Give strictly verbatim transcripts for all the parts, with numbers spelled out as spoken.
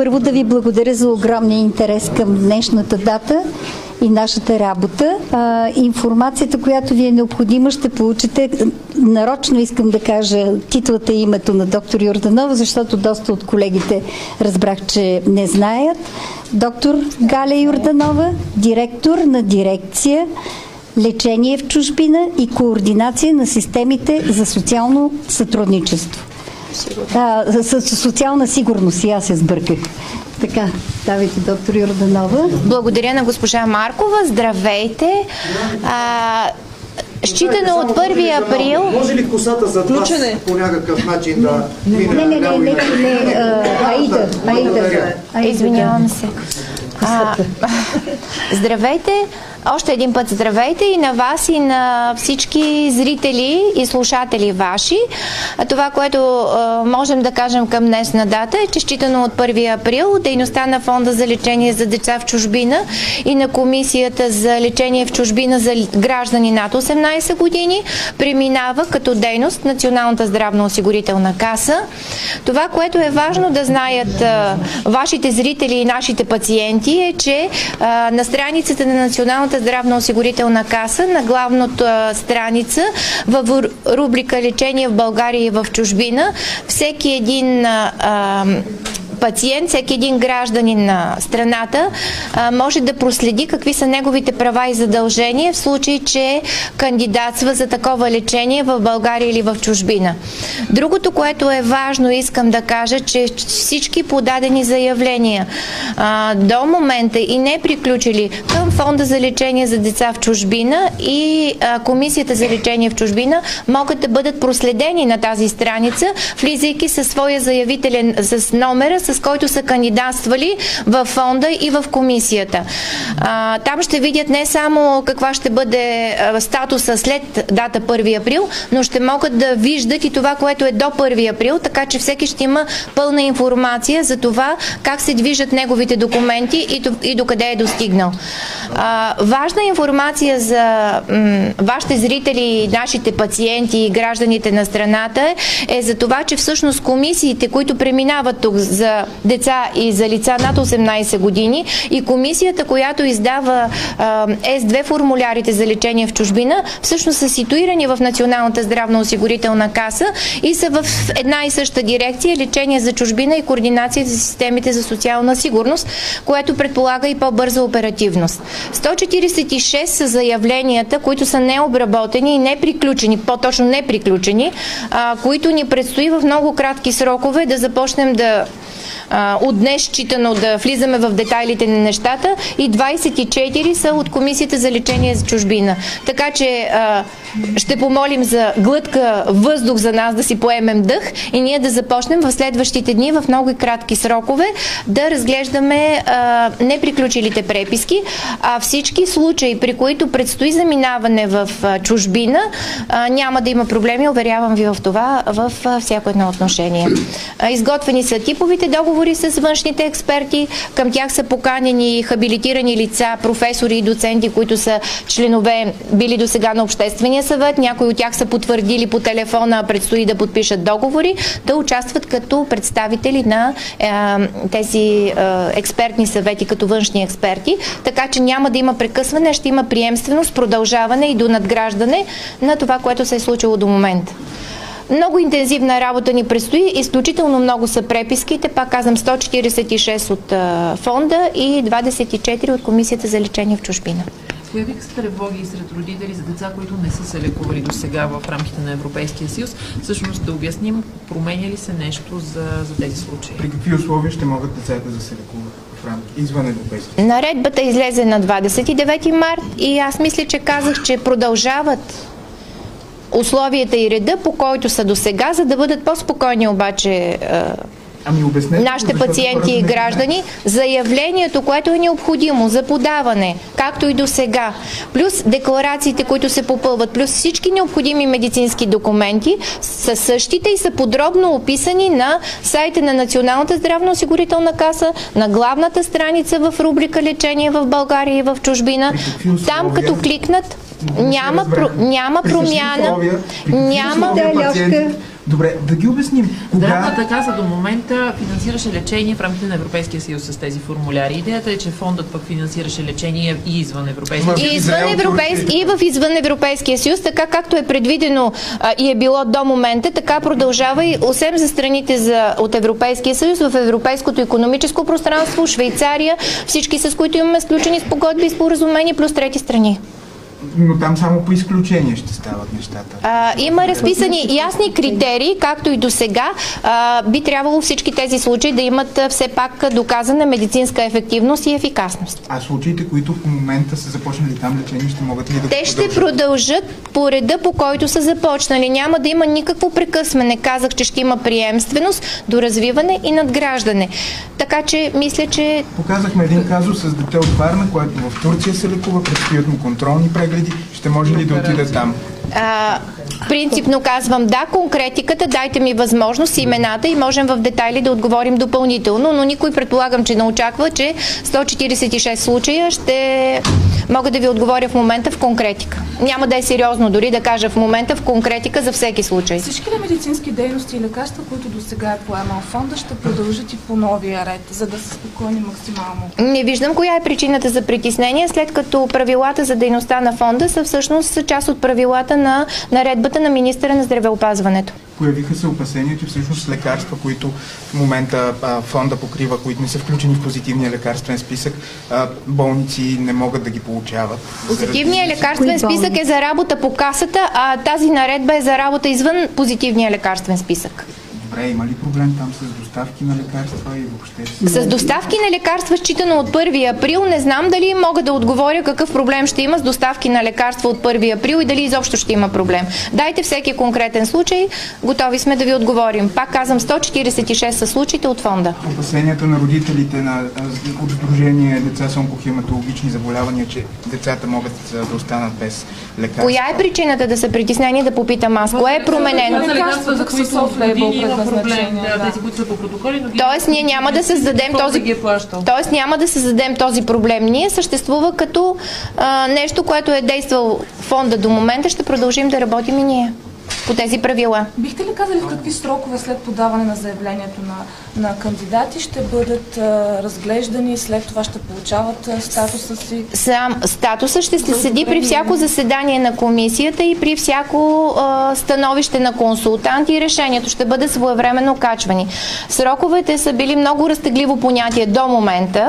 първо да ви благодаря за огромния интерес към днешната дата и нашата работа. А, информацията, която ви е необходима, ще получите. Нарочно искам да кажа титлата и името на доктор Йорданова, защото доста от колегите разбрах, че не знаят. Доктор Галя Йорданова, директор на дирекция лечение в чужбина и координация на системите за социално сътрудничество. А, за, за социална сигурност, и аз се сбърках. Така, давайте, доктор Йорданова. Благодаря на госпожа Маркова. Здравейте. А, считано от първи април... Може ли косата зад вас по някакъв начин да мине? Не, не, не, не, не, Аида, Аида. Извинявам се. А, здравейте. Още един път здравейте и на вас, и на всички зрители и слушатели ваши. Това, което а, можем да кажем към днешна дата е, че считано от първи април дейността на Фонда за лечение за деца в чужбина и на Комисията за лечение в чужбина за граждани над осемнайсет години преминава като дейност Националната здравноосигурителна каса. Това, което е важно да знаят а, вашите зрители и нашите пациенти е, че а, на страницата на Националната здравноосигурителна каса, на главната страница в рубрика лечение в България и в чужбина, всеки един а, пациент, всеки един гражданин на страната а, може да проследи какви са неговите права и задължения в случай, че кандидатства за такова лечение в България или в чужбина. Другото, което е важно, искам да кажа, че всички подадени заявления а, до момента и не приключили към Фонда за лечение за деца в чужбина и а, Комисията за лечение в чужбина могат да бъдат проследени на тази страница, влизайки със своя заявителен, с номера, с който са кандидатствали в фонда и в комисията. А, там ще видят не само каква ще бъде а, статуса след дата първи април, но ще могат да виждат и това, което е до първи април, така че всеки ще има пълна информация за това как се движат неговите документи и, до, и докъде е достигнал. А, важна информация за м, вашите зрители, нашите пациенти и гражданите на страната е, е за това, че всъщност комисиите, които преминават тук за деца и за лица над осемнайсет години и комисията, която издава а, Ес две формулярите за лечение в чужбина, всъщност са ситуирани в Националната здравноосигурителна каса и са в една и съща дирекция лечение за чужбина и координация за системите за социална сигурност, което предполага и по-бърза оперативност. сто четирийсет и шест са заявленията, които са необработени и неприключени, по-точно неприключени, а, които ни предстои в много кратки срокове да започнем да от днес считано да влизаме в детайлите на нещата и двайсет и четири са от Комисията за лечение за чужбина. Така че а, ще помолим за глътка въздух за нас да си поемем дъх и ние да започнем в следващите дни в много кратки срокове да разглеждаме а, неприключилите преписки, а всички случаи, при които предстои заминаване в а, чужбина, а, няма да има проблеми, уверявам ви в това, в а, всяко едно отношение. А, изготвени са типовите договори с външните експерти, към тях са поканени хабилитирани лица, професори и доценти, които са членове, били до сега на Обществения съвет, някои от тях са потвърдили по телефона, предстои да подпишат договори, да участват като представители на е, тези е, експертни съвети, като външни експерти, така че няма да има прекъсване, ще има приемственост, продължаване и до надграждане на това, което се е случило до момента. Много интензивна работа ни предстои, изключително много са преписките, пак казвам сто четирийсет и шест от а, фонда и двайсет и четири от Комисията за лечение в чужбина. Появиха се тревоги сред родители за деца, които не са се лекували до сега в рамките на Европейския съюз. Всъщност да обясним, променя ли се нещо за, за тези случаи? При какви условия ще могат децата да се лекуват в рамките извън Европейския съюз? Наредбата излезе на двайсет и девети март и аз мисля, че казах, че продължават условията и реда, по който са до сега, за да бъдат по-спокойни обаче ами обяснете, нашите пациенти и граждани, заявлението, което е необходимо за подаване, както и до сега, плюс декларациите, които се попълват, плюс всички необходими медицински документи са същите и са подробно описани на сайта на Националната здравноосигурителна каса, на главната страница в рубрика лечение в България и в чужбина. Там като кликнат, няма, про, няма промяна, няма... Добре, да ги обясним. Кога... Здравната каса до момента финансираше лечение в рамките на Европейския съюз с тези формуляри. Идеята е, че фондът пък финансираше лечение и извън Европейския съюз. И, извън европейс... и в извън Европейския съюз, така както е предвидено а, и е било до момента, така продължава и освен за страните за, от Европейския съюз, в Европейското икономическо пространство, Швейцария, всички с които имаме сключени спогодби и споразумения, плюс трети страни. Но там само по изключение ще стават нещата. А, има разписани ясни критерии, както и до сега. Би трябвало всички тези случаи да имат все пак доказана медицинска ефективност и ефикасност. А случаите, които в момента са започнали там лечение, ще могат ли да Те ще продължат по реда, по който са започнали. Няма да има никакво прекъсване. Казах, че ще има приемственост, доразвиване и надграждане. Така че мисля, че... Показахме един казус с дете от Варна, което в Турция се лекува, предстоят му контролни прегледи. Ще може ли да отиде там? А, принципно казвам да, конкретиката, дайте ми възможност, имената и можем в детайли да отговорим допълнително, но никой предполагам, че не очаква, че сто четиридесет и шест случая ще мога да ви отговоря в момента в конкретика. Няма да е сериозно дори да кажа в момента в конкретика за всеки случай. Всички медицински дейности и лекарства, които до сега е поемал фонда, ще продължат и по новия ред, за да са спокойни максимално. Не виждам коя е причината за притеснение, след като правилата за дейността на фонда са всъщност част от правилата на наредбата на министъра на здравеопазването. Появиха се опасения, че всъщност лекарства, които в момента а, фонда покрива, които не са включени в позитивния лекарствен списък, а, болници не могат да ги получават. Позитивният лекарствен списък е за работа по касата, а тази наредба е за работа извън позитивния лекарствен списък. Добре, има ли проблем там с доставки на лекарства и въобще? С доставки на лекарства, считано от първи април, не знам дали мога да отговоря какъв проблем ще има с доставки на лекарства от първи април и дали изобщо ще има проблем. Дайте всеки конкретен случай, готови сме да ви отговорим. Пак казвам, сто четиридесет и шест са случаите от фонда. Опасенията на родителите на, от Сдружение деца с онкохематологични заболявания, че децата могат да останат без лекарства. Коя е причината да са притеснени, да попитам аз? Кое е променено? Лекарства, за които години има проблем, да, тези, които са по протоколи, но Тоест ние няма да създадем този ги е плащал. Тоест няма да създадем този проблем. Ние съществува като а, нещо, което е действал фонда до момента, ще продължим да работим и ние по тези правила. Бихте ли казали в какви срокове след подаване на заявлението на, на кандидати ще бъдат а, разглеждани и след това ще получават а, статуса си? Сам статуса ще се седи при всяко заседание на комисията и при всяко а, становище на консултант и решението ще бъде своевременно качвани. Сроковете са били много разтегливо понятие до момента.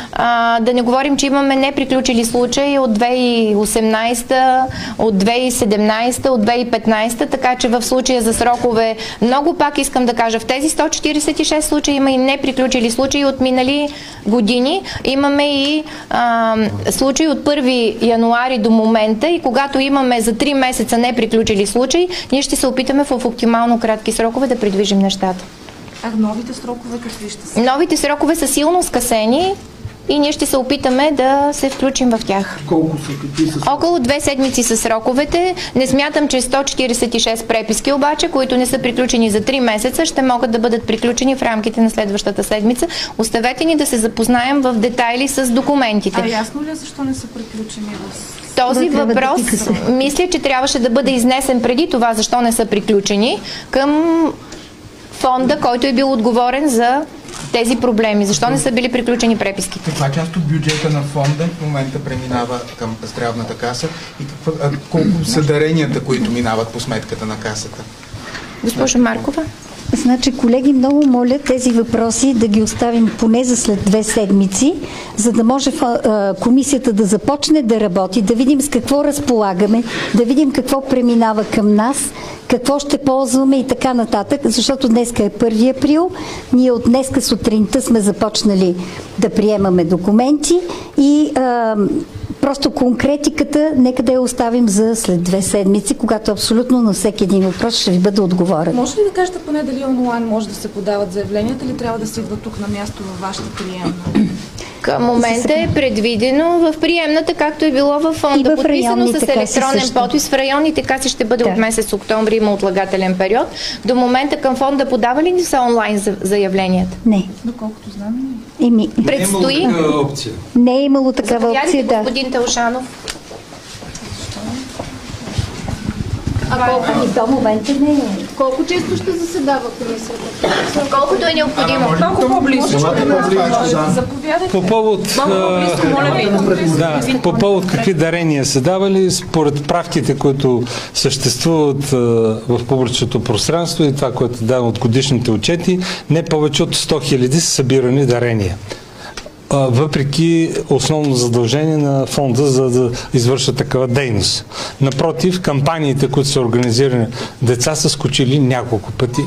А, да не говорим, че имаме неприключили случаи от две хиляди и осемнадесета, от две хиляди и седемнадесета, от две хиляди и петнадесета, така че в случая за срокове много пак искам да кажа, в тези сто четиридесет и шест случаи има и неприключили случаи от минали години. Имаме и а, случаи от първи януари до момента и когато имаме за три месеца неприключили случаи, ние ще се опитаме в оптимално кратки срокове да придвижим нещата. А новите срокове какви ще са? Новите срокове са силно скъсени и ние ще се опитаме да се включим в тях. Колко са? Какви са? Около две седмици са сроковете. Не смятам, че сто четиридесет и шест преписки обаче, които не са приключени за три месеца, ще могат да бъдат приключени в рамките на следващата седмица. Оставете ни да се запознаем в детайли с документите. А ясно ли е защо не са приключени в... Този Това въпрос, да мисля, че трябваше да бъде изнесен преди това, защо не са приключени, към фонда, който е бил отговорен за тези проблеми. Защо не са били приключени преписките? Каква част от бюджета на фонда в момента преминава към здравната каса и какво, а, колко са даренията, които минават по сметката на касата? Госпожо Маркова? Значи, колеги, много моля тези въпроси да ги оставим поне за след две седмици, за да може а, комисията да започне да работи, да видим с какво разполагаме, да видим какво преминава към нас, какво ще ползваме и така нататък, защото днеска е първи април, ние от днеска сутринта сме започнали да приемаме документи и а, просто конкретиката нека да я оставим за след две седмици, когато абсолютно на всеки един въпрос ще ви бъде отговорен. Може ли да кажете поне дали онлайн може да се подават заявленията или трябва да се идва тук на място във вашата приемна? Към момента е предвидено в приемната, както е било във фонда, в подписано с електронен също. подпис. В районните каси ще бъде Да. от месец октомври, има отлагателен период. До момента към фонда подавали ли са онлайн заявленията? Не. Доколкото знам, Еми, Предстои. опция. не е имало такава опция, Заповядайте, да. господин Телшанов. А колко и до момента не е. Колко често ще заседава комисията? Колкото е необходимо. Малко по-близо. Заповядайте. По повод, да, по повод какви дарения са давали, според правките, които съществуват в публичното пространство и това, което дава от годишните отчети, не повече от сто хиляди са събирани дарения. Въпреки основно задължение на фонда за да извършат такава дейност. Напротив, кампаниите, които са организирани деца, са скочили няколко пъти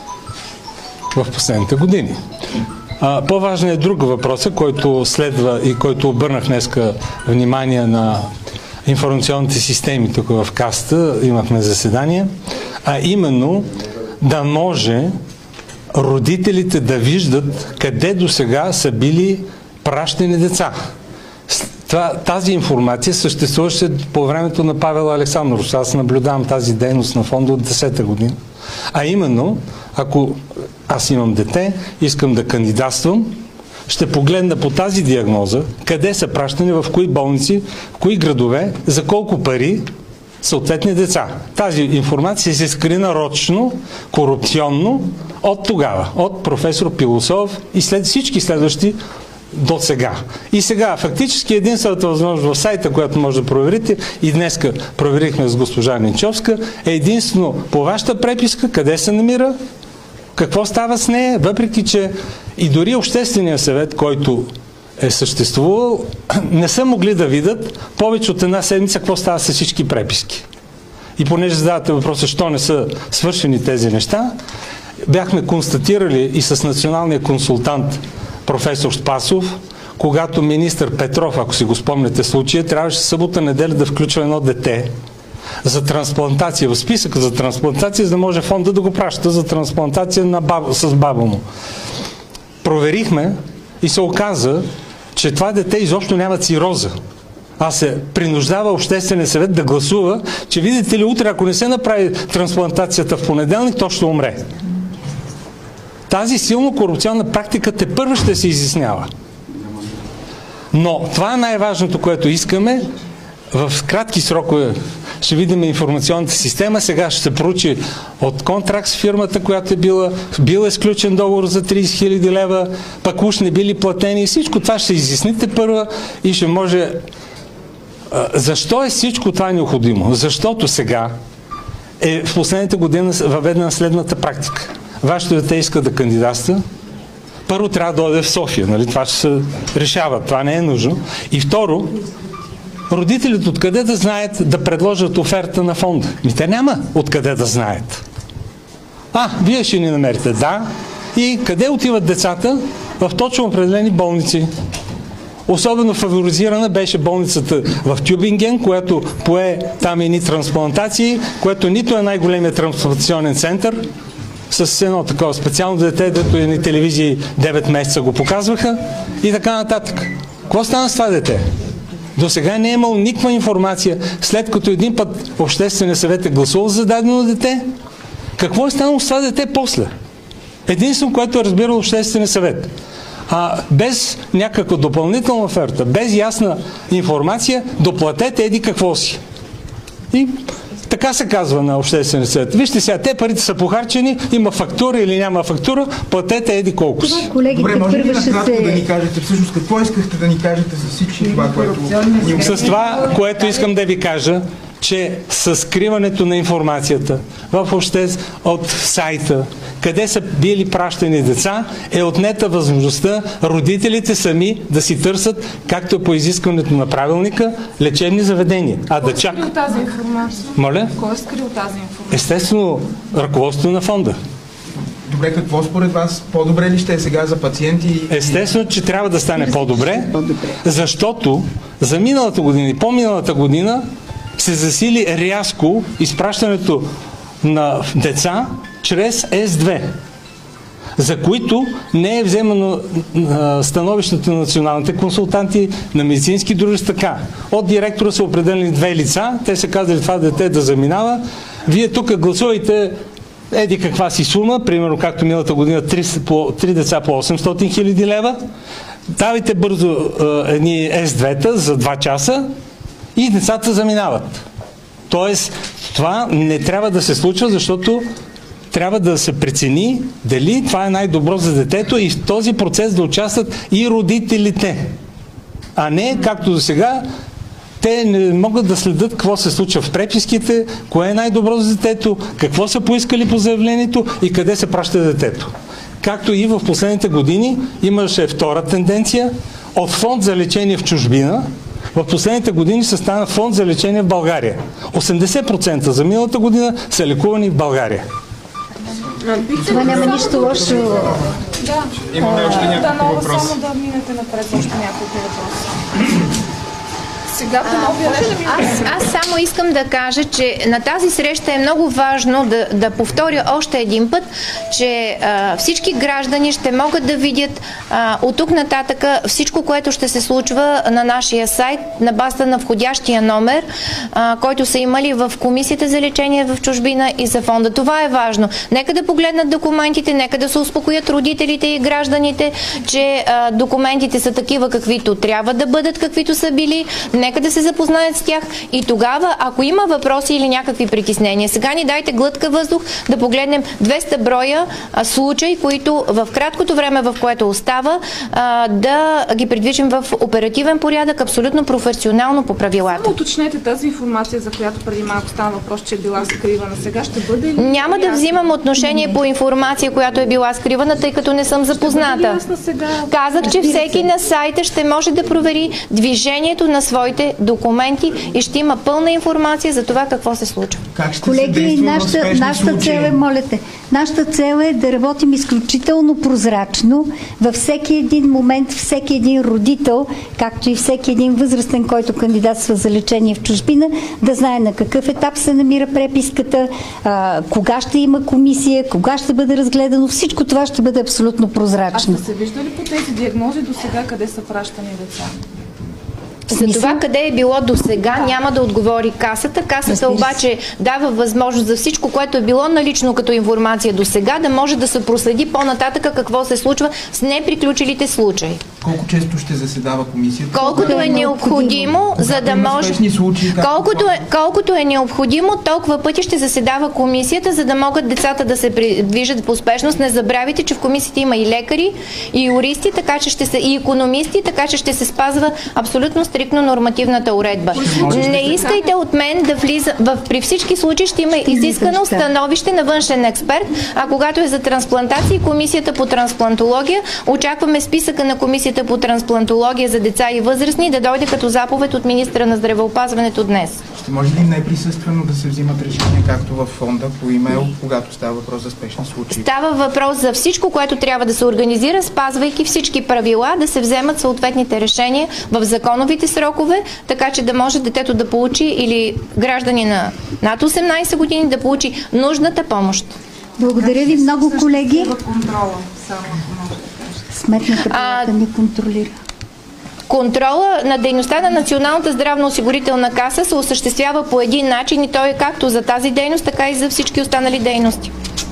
в последните години. По-важен е друг въпрос, който следва и който обърнах днеска внимание на информационните системи тук в Каста, имахме заседание, а именно да може родителите да виждат къде до сега са били пращани деца. Това, тази информация съществуваше по времето на Павел Александров. Аз наблюдавам тази дейност на фонда от десета година. А именно, ако аз имам дете, искам да кандидатствам, ще погледна по тази диагноза, къде са пращани, в кои болници, в кои градове, за колко пари съответни деца. Тази информация се скри нарочно, корупционно от тогава, от професор Пилосов и след всички следващи до сега. И сега, фактически единствената възможност в сайта, която може да проверите, и днеска проверихме с госпожа Ненчовска, е единствено по вашата преписка, къде се намира, какво става с нея, въпреки че и дори Обществения съвет, който е съществувал, не са могли да видят повече от една седмица какво става с всички преписки. И понеже задавате въпроса, защо не са свършени тези неща, бяхме констатирали и с националния консултант професор Спасов, когато министър Петров, ако си го спомняте случая, трябваше събота неделя да включва едно дете за трансплантация, в списъка за трансплантация, за да може фонда да го праща за трансплантация на баб... с баба му. Проверихме и се оказа, че това дете изобщо няма цироза. А се принуждава Обществения съвет да гласува, че видите ли, утре, ако не се направи трансплантацията в понеделник, то ще умре. Тази силно корупционна практика те първо ще се изяснява. Но това е най-важното, което искаме. В кратки срокове ще видим информационната система. Сега ще се проучи от контракт с фирмата, която е била, бил е сключен договор за трийсет хиляди лева, пък уж не били платени. Всичко това ще изясните първа и ще може... Защо е всичко това необходимо? Защото сега е в последните години въведена следната практика. Вашето дете иска да кандидатства, първо трябва да дойде в София, нали? Това ще се решава, това не е нужно. И второ, родителите откъде да знаят да предложат оферта на фонда? Ми те няма откъде да знаят. А, вие ще ни намерите, да. И къде отиват децата? В точно определени болници. Особено фаворизирана беше болницата в Тюбинген, която пое там едни трансплантации, което нито е най-големият трансплантационен център, с едно такова специално дете, дето едни телевизии девет месеца го показваха и така нататък. Какво стана с това дете? До сега не е имало никаква информация, след като един път Обществения съвет е гласувал за дадено дете. Какво е станало с това дете после? Единствено, което е разбирал Обществения съвет. А без някаква допълнителна оферта, без ясна информация, доплатете еди какво си. И така се казва на Обществения съвет. Вижте сега, те парите са похарчени, има фактура или няма фактура, платете еди колко си. Добре, може ли накратко се... да ни кажете всъщност какво искахте да ни кажете за всички това, което... С това, което искам да ви кажа, че със скриването на информацията в обществ от сайта, къде са били пращани деца, е отнета възможността родителите сами да си търсят, както по изискването на правилника, лечебни заведения. А Кой да чак... е скрил тази информация? Моля? Кой е скрил тази информация? Естествено, ръководството на фонда. Добре, какво според вас по-добре ли ще е сега за пациенти? Естествено, че трябва да стане по-добре, защото за миналата година и по-миналата година се засили рязко изпращането на деца чрез Ес две, за които не е вземано становището на националните консултанти, на медицински дружества. Така. От директора са определени две лица, те са казали това дете да заминава. Вие тук гласувайте еди каква си сума, примерно както миналата година три деца по осемстотин хиляди лева, давайте бързо едни Ес две-та за два часа и децата заминават. Тоест, Това не трябва да се случва, защото трябва да се прецени дали това е най-добро за детето и в този процес да участват и родителите. А не, както до сега, те не могат да следят какво се случва в преписките, кое е най-добро за детето, какво са поискали по заявлението и къде се праща детето. Както и в последните години имаше втора тенденция от фонд за лечение в чужбина. В последните години се стана фонд за лечение в България. осемдесет процента за миналата година са лекувани в България. Това няма нищо лошо. Да, Имаме още да, няколко много въпроса. само да минете напред с още няколко въпроса. Сега по новия ред. Аз, аз само искам да кажа, че на тази среща е много важно да, да повторя още един път, че а, всички граждани ще могат да видят а, от тук нататъка всичко, което ще се случва на нашия сайт, на базата на входящия номер, а, който са имали в Комисията за лечение в чужбина и за фонда. Това е важно. Нека да погледнат документите, нека да се успокоят родителите и гражданите, че а, документите са такива, каквито трябва да бъдат, каквито са били. Нека да се запознаят с тях и тогава, ако има въпроси или някакви притеснения, сега ни дайте глътка въздух да погледнем двеста броя а, случаи, които в краткото време, в което остава, а, да ги придвижим в оперативен порядък, абсолютно професионално по правилата. Само уточнете тази информация, за която преди малко стана въпрос, че е била скривана. Сега ще бъде ли? Няма да взимам отношение по информация, която е била скривана, тъй като не съм запозната. Казах, че всеки на сайта ще може да провери движението на своите документи и ще има пълна информация за това какво се случва. Как ще Колеги, се действа в нашата, спешни нашата случаи? цел е, моля те, нашата цел е да работим изключително прозрачно във всеки един момент, всеки един родител, както и всеки един възрастен, който кандидатства за лечение в чужбина, да знае на какъв етап се намира преписката, а, кога ще има комисия, кога ще бъде разгледано. Всичко това ще бъде абсолютно А прозрачно. сте се виждали по тези диагнози до сега къде са пращани деца? За това къде е било до сега няма да отговори касата. Касата обаче дава възможност за всичко, което е било налично като информация до сега, да може да се проследи по-нататъка какво се случва с неприключилите случаи. Колко често ще заседава комисията? Колкото е необходимо, за да има може... спешни случаи, както Колкото е, колкото е необходимо, толкова пъти ще заседава комисията, за да могат децата да се придвижат по спешност. Не забравяйте, че в комисията има и лекари, и юристи, така че ще се, и икономисти, така че ще се спазва абсолютно стриктно нормативната уредба. Не искайте от мен да влиза... В, при всички случаи ще има изискано становище на външен експерт, а когато е за трансплантация, комисията по трансплантология, очакваме списъка на комисията по трансплантология за деца и възрастни да дойде като заповед от министра на здравеопазването днес. Ще може ли неприсъствено да се взимат решения, както в фонда, по имейл, когато става въпрос за спешни случаи? Става въпрос за всичко, което трябва да се организира, спазвайки всички правила, да се вземат съответните решения в законовите срокове, така че да може детето да получи или граждани на над осемнайсет години да получи нужната помощ. Благодаря ви много, колеги. Контрола, само Сметната палата ни контролира. Контрола на дейността на Националната здравноосигурителна каса се осъществява по един начин и той е както за тази дейност, така и за всички останали дейности.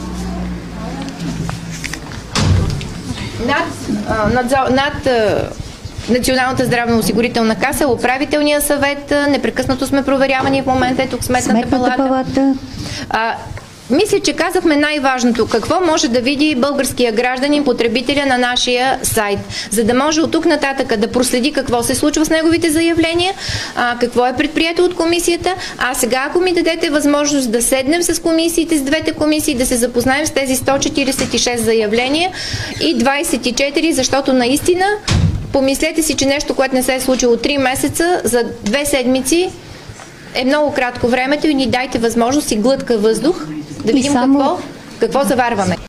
Над, а, над, над а, Националната здравноосигурителна каса, управителния съвет, непрекъснато сме проверявани в момента, е тук Сметната, Сметната палата. палата. А, Мисля, че казахме най-важното. Какво може да види българския гражданин, потребителя на нашия сайт, за да може от тук нататък да проследи какво се случва с неговите заявления, а, какво е предприето от комисията. А сега, ако ми дадете възможност да седнем с комисиите, с двете комисии, да се запознаем с тези сто четирийсет и шест заявления и двайсет и четири, защото наистина помислете си, че нещо, което не се е случило три месеца, за две седмици е много кратко времето и ни дайте възможност и глътка въздух да видим само... какво, какво заварваме.